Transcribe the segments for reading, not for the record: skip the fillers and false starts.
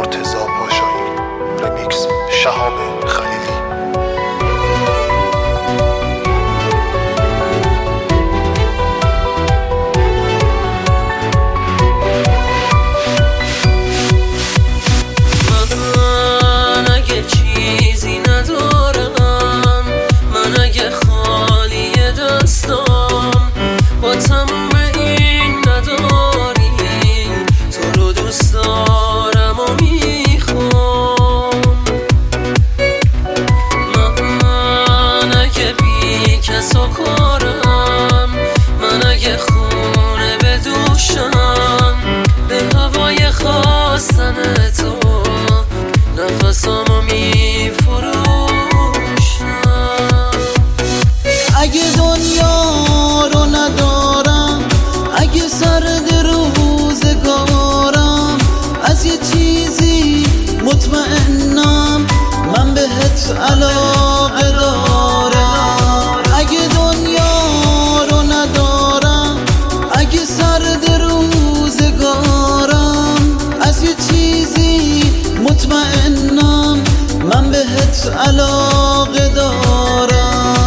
مرتضی پاشایی. رمیکس شهاب خلیلی. من اگه خونه بدوشم به هوای خواستن تو نفسامو میفروشم. اگه دنیا رو ندارم، اگه سرد روزگارم، از یه چیزی مطمئنم، من بهت علاقه دارم. اگه دنیا رو ندارم، اگه سرد روزگارم، از یه چیزی مطمئنم، من بهت علاقه دارم.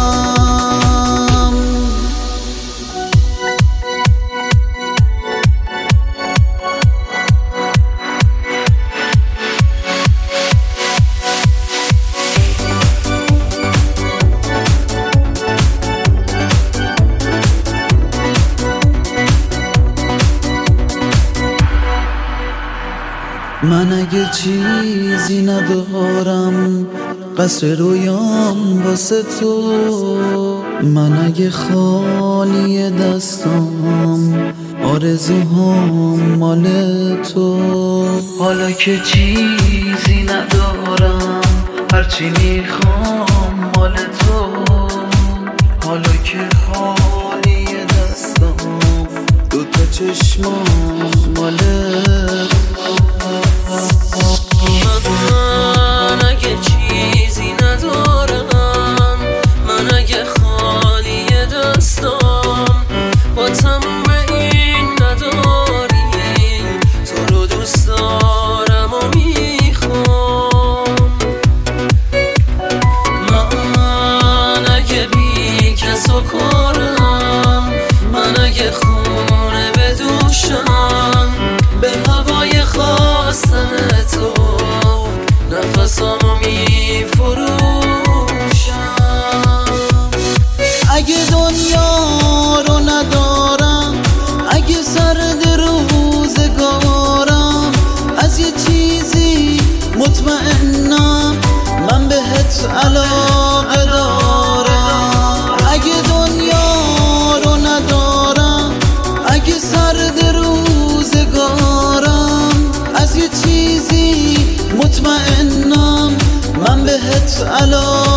من اگه چیزی ندارم، قصر رویام واسه تو. من اگه خالی دستام، آرزوهام مال تو. حالا که چیزی ندارم، هرچی میخوام مال تو. حالا که خالی دستام، دوتا چشمام مال تو. من اگه چیزی ندارم، من اگه خالی دستام، با تموم این نداری، تو رو دوست دارم و میخوام. من اگه بی کس و کارم، من اگه خونه بدوشم به هوای خواستن تو نفسامو میفروشم. اگه دنیا رو ندارم، اگه سرد روزگارم، از یه چیزی مطمئنم، من بهت علاقه دارم. اگه دنیا رو ندارم، اگه سرد روزگارم، از یه چیزی مطمئنم، من بهت علاقه